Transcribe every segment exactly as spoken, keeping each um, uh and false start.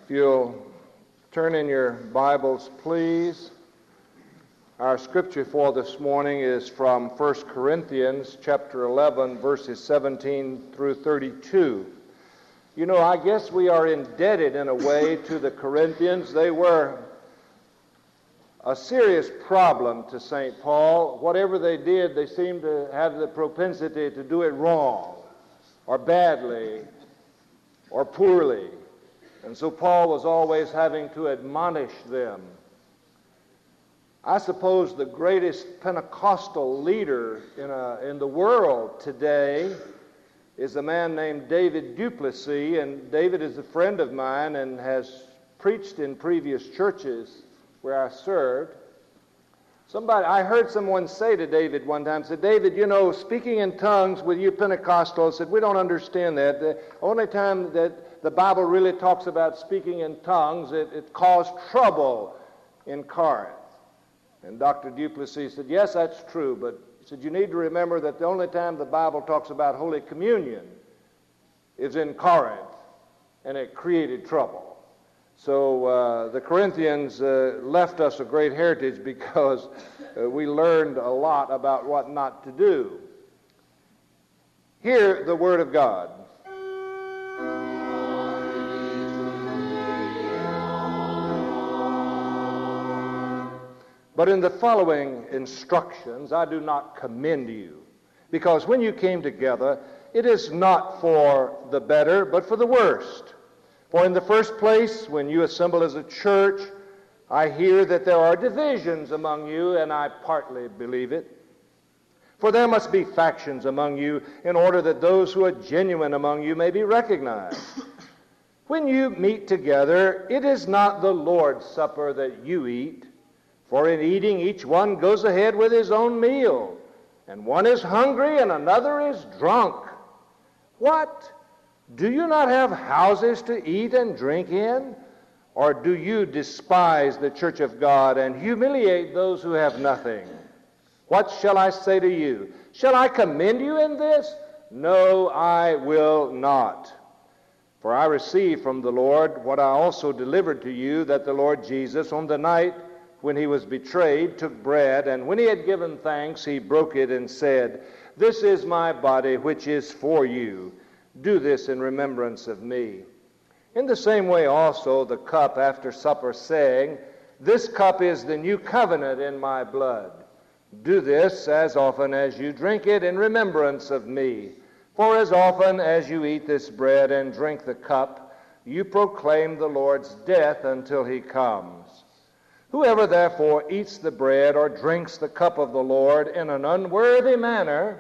If you'll turn in your Bibles, please. Our scripture for this morning is from First Corinthians chapter eleven, verses seventeen through thirty-two. You know, I guess we are indebted in a way to the Corinthians. They were a serious problem to Saint Paul. Whatever they did, they seemed to have the propensity to do it wrong, or badly, or poorly. And so Paul was always having to admonish them. I suppose the greatest Pentecostal leader in, a, in the world today is a man named David Duplessis, and David is a friend of mine and has preached in previous churches where I served. Somebody, I heard someone say to David one time, said, David, you know, speaking in tongues with you Pentecostals, said, we don't understand that. The only time that the Bible really talks about speaking in tongues, it, it caused trouble in Corinth. And Doctor Duplessis said, yes, that's true, but he said, you need to remember that the only time the Bible talks about Holy Communion is in Corinth, and it created trouble. So uh, the Corinthians uh, left us a great heritage because uh, we learned a lot about what not to do. Hear the Word of God. But in the following instructions, I do not commend you, because when you came together, it is not for the better, but for the worst. For in the first place, when you assemble as a church, I hear that there are divisions among you, and I partly believe it. For there must be factions among you, in order that those who are genuine among you may be recognized. When you meet together, it is not the Lord's Supper that you eat, for in eating each one goes ahead with his own meal, and one is hungry and another is drunk. What? Do you not have houses to eat and drink in? Or do you despise the church of God and humiliate those who have nothing? What shall I say to you? Shall I commend you in this? No, I will not. For I received from the Lord what I also delivered to you, that the Lord Jesus, on the night when he was betrayed, took bread, and when he had given thanks, he broke it and said, This is my body, which is for you. Do this in remembrance of me. In the same way also the cup after supper, saying, This cup is the new covenant in my blood. Do this as often as you drink it in remembrance of me. For as often as you eat this bread and drink the cup, you proclaim the Lord's death until he comes. Whoever therefore eats the bread or drinks the cup of the Lord in an unworthy manner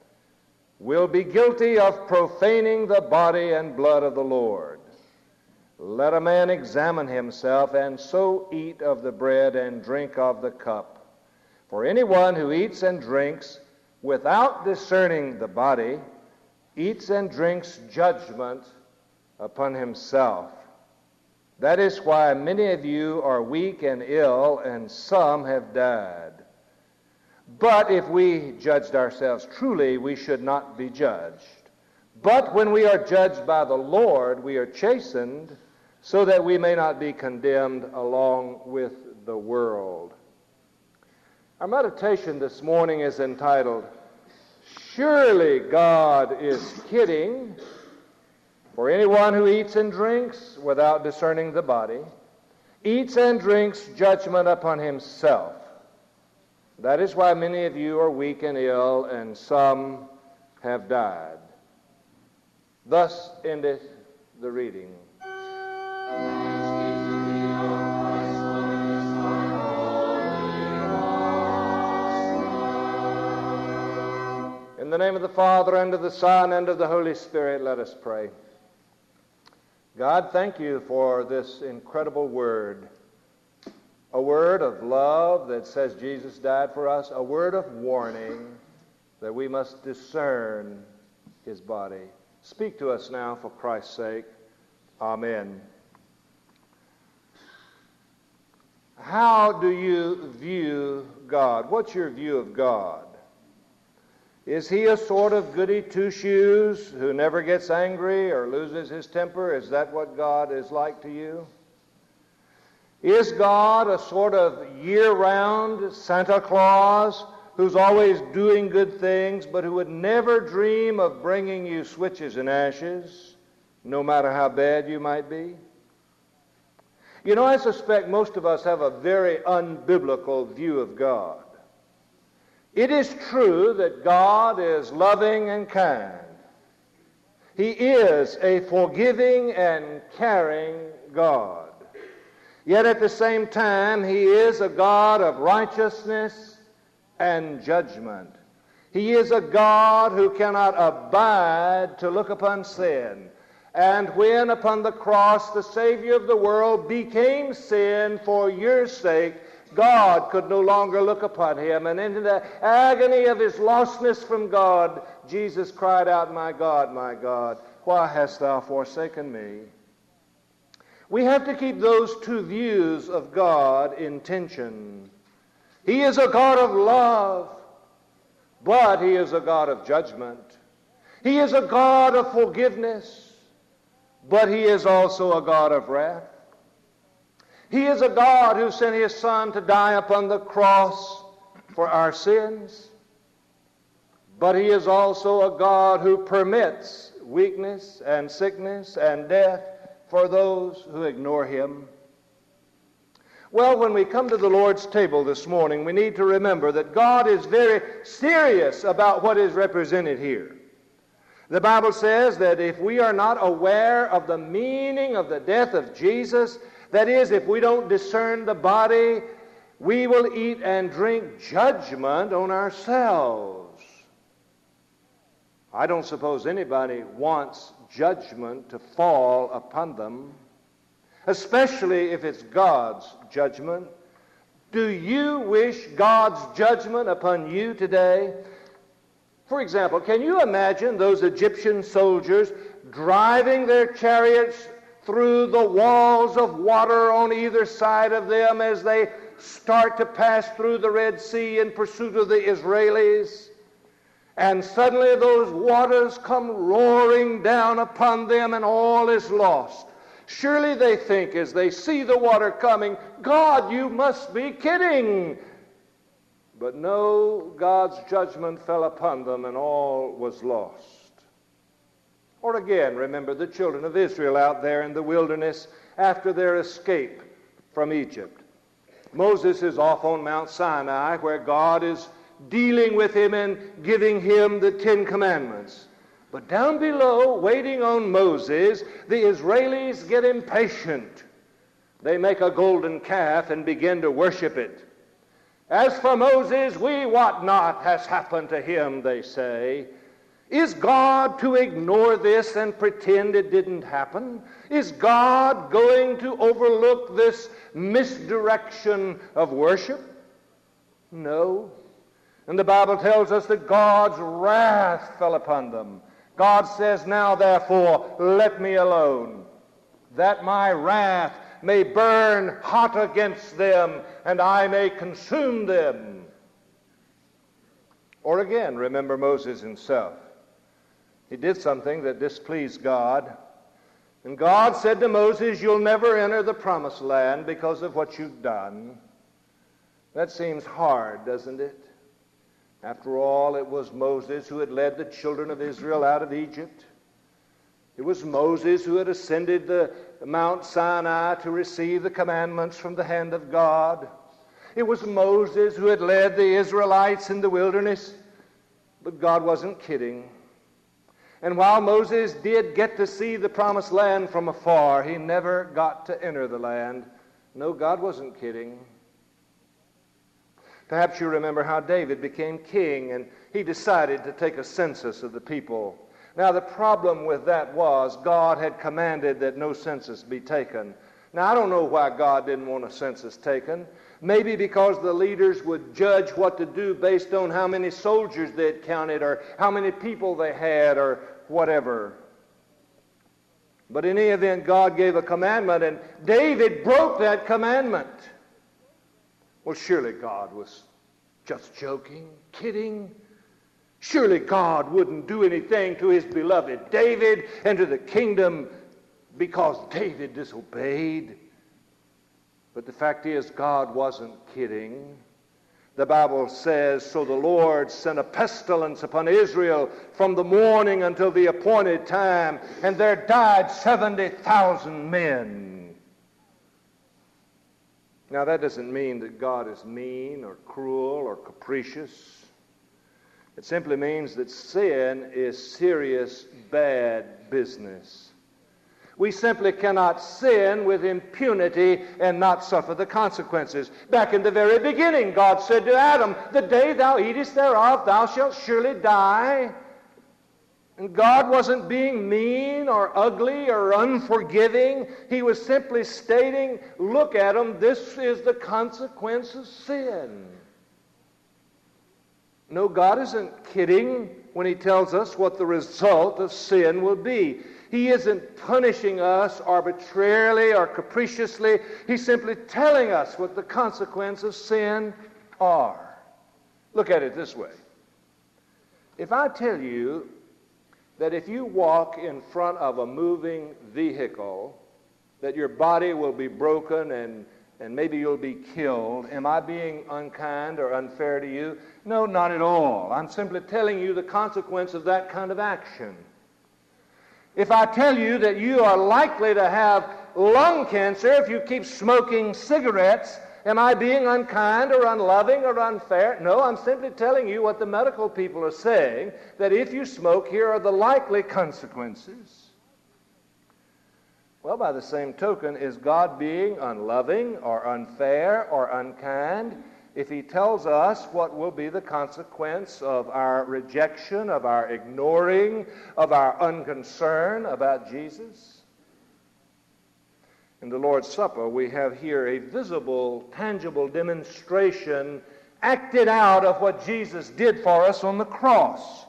will be guilty of profaning the body and blood of the Lord. Let a man examine himself, and so eat of the bread and drink of the cup. For anyone who eats and drinks without discerning the body eats and drinks judgment upon himself. That is why many of you are weak and ill, and some have died. But if we judged ourselves truly, we should not be judged. But when we are judged by the Lord, we are chastened, so that we may not be condemned along with the world. Our meditation this morning is entitled, Surely God is kidding. For anyone who eats and drinks without discerning the body eats and drinks judgment upon himself. That is why many of you are weak and ill, and some have died. Thus endeth the reading. In the name of the Father, and of the Son, and of the Holy Spirit, let us pray. God, thank you for this incredible word. A word of love that says Jesus died for us. A word of warning that we must discern his body. Speak to us now for Christ's sake. Amen. How do you view God? What's your view of God? Is he a sort of goody two-shoes who never gets angry or loses his temper? Is that what God is like to you? Is God a sort of year-round Santa Claus who's always doing good things, but who would never dream of bringing you switches and ashes, no matter how bad you might be? You know, I suspect most of us have a very unbiblical view of God. It is true that God is loving and kind. He is a forgiving and caring God. Yet at the same time, He is a God of righteousness and judgment. He is a God who cannot abide to look upon sin. And when upon the cross the Savior of the world became sin for your sake, God could no longer look upon him. And in the agony of his lostness from God, Jesus cried out, "My God, my God, why hast thou forsaken me?" We have to keep those two views of God in tension. He is a God of love, but He is a God of judgment. He is a God of forgiveness, but He is also a God of wrath. He is a God who sent His Son to die upon the cross for our sins, but He is also a God who permits weakness and sickness and death for those who ignore Him. Well, when we come to the Lord's table this morning, we need to remember that God is very serious about what is represented here. The Bible says that if we are not aware of the meaning of the death of Jesus, that is, if we don't discern the body, we will eat and drink judgment on ourselves. I don't suppose anybody wants judgment to fall upon them, especially if it's God's judgment. Do you wish God's judgment upon you today? For example, can you imagine those Egyptian soldiers driving their chariots through the walls of water on either side of them as they start to pass through the Red Sea in pursuit of the Israelis? And suddenly those waters come roaring down upon them and all is lost. Surely they think as they see the water coming, "God, you must be kidding." But no, God's judgment fell upon them and all was lost. Or again, remember the children of Israel out there in the wilderness after their escape from Egypt. Moses is off on Mount Sinai where God is dealing with him and giving him the Ten Commandments. But down below, waiting on Moses, the Israelis get impatient. They make a golden calf and begin to worship it. "As for Moses, we wot not has happened to him," they say. Is God to ignore this and pretend it didn't happen? Is God going to overlook this misdirection of worship? No. And the Bible tells us that God's wrath fell upon them. God says, "Now therefore, let me alone, that my wrath may burn hot against them, and I may consume them." Or again, remember Moses himself. He did something that displeased God. And God said to Moses, "You'll never enter the promised land because of what you've done." That seems hard, doesn't it? After all, it was Moses who had led the children of Israel out of Egypt. It was Moses who had ascended the Mount Sinai to receive the commandments from the hand of God. It was Moses who had led the Israelites in the wilderness. But God wasn't kidding. And while Moses did get to see the promised land from afar, he never got to enter the land. No, God wasn't kidding. Perhaps you remember how David became king and he decided to take a census of the people. Now, the problem with that was God had commanded that no census be taken. Now, I don't know why God didn't want a census taken. Maybe because the leaders would judge what to do based on how many soldiers they'd counted or how many people they had or whatever. But in any event, God gave a commandment, and David broke that commandment. Well, surely God was just joking, kidding. Surely God wouldn't do anything to his beloved David and to the kingdom because David disobeyed. But the fact is, God wasn't kidding. The Bible says, so the Lord sent a pestilence upon Israel from the morning until the appointed time, and there died seventy thousand men. Now that doesn't mean that God is mean or cruel or capricious. It simply means that sin is serious, bad business. We simply cannot sin with impunity and not suffer the consequences. Back in the very beginning, God said to Adam, the day thou eatest thereof, thou shalt surely die. And God wasn't being mean or ugly or unforgiving. He was simply stating, look, Adam, this is the consequence of sin. No, God isn't kidding when he tells us what the result of sin will be. He isn't punishing us arbitrarily or capriciously. He's simply telling us what the consequences of sin are. Look at it this way. If I tell you that if you walk in front of a moving vehicle, that your body will be broken and, and maybe you'll be killed, am I being unkind or unfair to you? No, not at all. I'm simply telling you the consequence of that kind of action. If I tell you that you are likely to have lung cancer if you keep smoking cigarettes, am I being unkind or unloving or unfair? No, I'm simply telling you what the medical people are saying, that if you smoke, here are the likely consequences. Well, by the same token, is God being unloving or unfair or unkind if he tells us what will be the consequence of our rejection, of our ignoring, of our unconcern about Jesus? In the Lord's Supper, we have here a visible, tangible demonstration acted out of what Jesus did for us on the cross.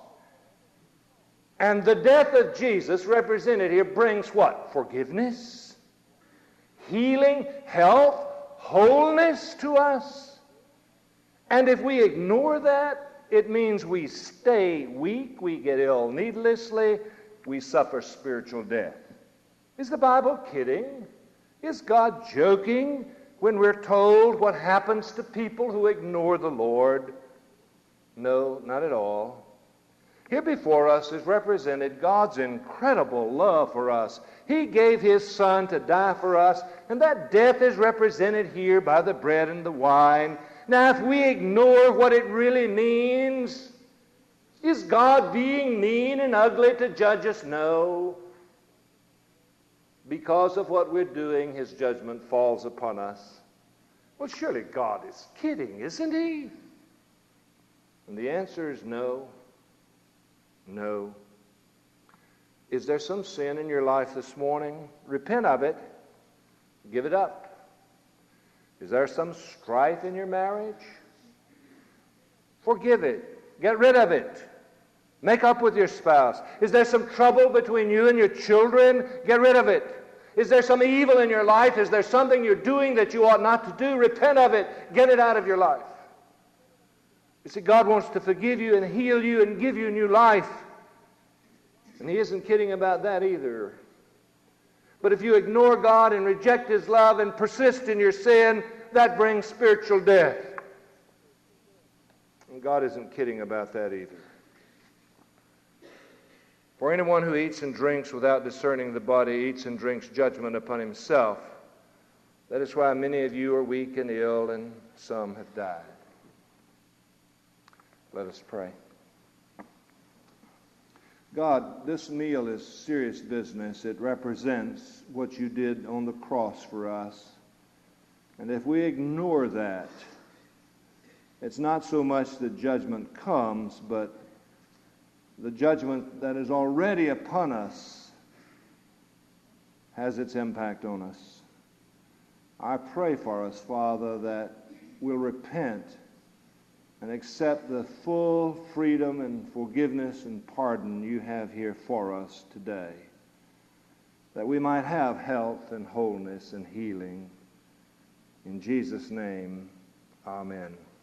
And the death of Jesus represented here brings what? Forgiveness, healing, health, wholeness to us. And if we ignore that, it means we stay weak, we get ill needlessly, we suffer spiritual death. Is the Bible kidding? Is God joking when we're told what happens to people who ignore the Lord? No, not at all. Here before us is represented God's incredible love for us. He gave his Son to die for us, and that death is represented here by the bread and the wine. Now, if we ignore what it really means, is God being mean and ugly to judge us? No. Because of what we're doing, his judgment falls upon us. Well, surely God is kidding, isn't he? And the answer is no. No. Is there some sin in your life this morning? Repent of it. Give it up. Is there some strife in your marriage? Forgive it. Get rid of it. Make up with your spouse. Is there some trouble between you and your children? Get rid of it. Is there some evil in your life? Is there something you're doing that you ought not to do? Repent of it. Get it out of your life. You see, God wants to forgive you and heal you and give you new life. And he isn't kidding about that either. But if you ignore God and reject his love and persist in your sin, that brings spiritual death. And God isn't kidding about that either. For anyone who eats and drinks without discerning the body eats and drinks judgment upon himself. That is why many of you are weak and ill, and some have died. Let us pray. God, this meal is serious business. It represents what you did on the cross for us. And if we ignore that, it's not so much that judgment comes, but the judgment that is already upon us has its impact on us. I pray for us, Father, that we'll repent and accept the full freedom and forgiveness and pardon you have here for us today, that we might have health and wholeness and healing. In Jesus' name, amen.